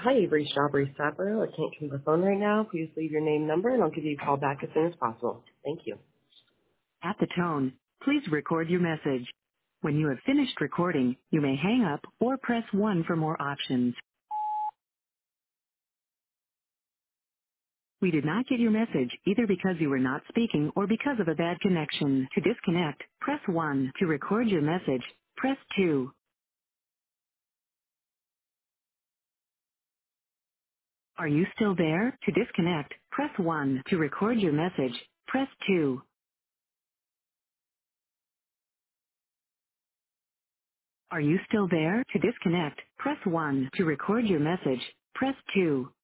Hi, you've reached Aubrey Sapper. I can't come to the phone right now. Please leave your name, number, and I'll give you a call back as soon as possible. Thank you. At the tone, please record your message. When you have finished recording, you may hang up or press 1 for more options. We did not get your message either because you were not speaking or because of a bad connection. To disconnect, press 1. To record your message, press 2. Are you still there? To disconnect, press 1. To record your message, press 2. Are you still there? To disconnect, press 1. To record your message, press 2.